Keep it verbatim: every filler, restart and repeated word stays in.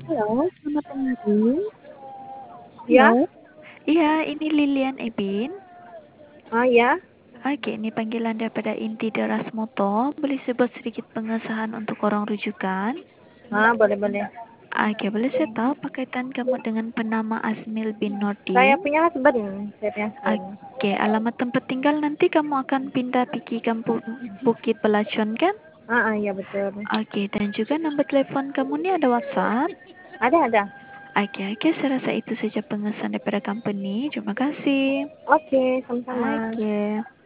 Halo, selamat pagi. Ya? Halo? Iya, ini Lilian Ebin. Ah, ya? Oke, ini panggilan daripada Inti Deras Motor. Boleh sebut sedikit pengesahan untuk orang rujukan? Ah, boleh-boleh. Oke, boleh saya tahu pakaian kamu dengan penama Asmil bin Saya Nordin? punya husband. Saya punya husband. Oke, alamat tempat tinggal nanti kamu akan pindah pergi kampung Bukit Belacuan kan? Ah, ah, ya betul. Oke, dan juga nombor telepon kamu ni ada WhatsApp? Ada, ada. Oke, oke, saya rasa itu saja pengesahan daripada company. Terima kasih. Oke, sama-sama. Oke.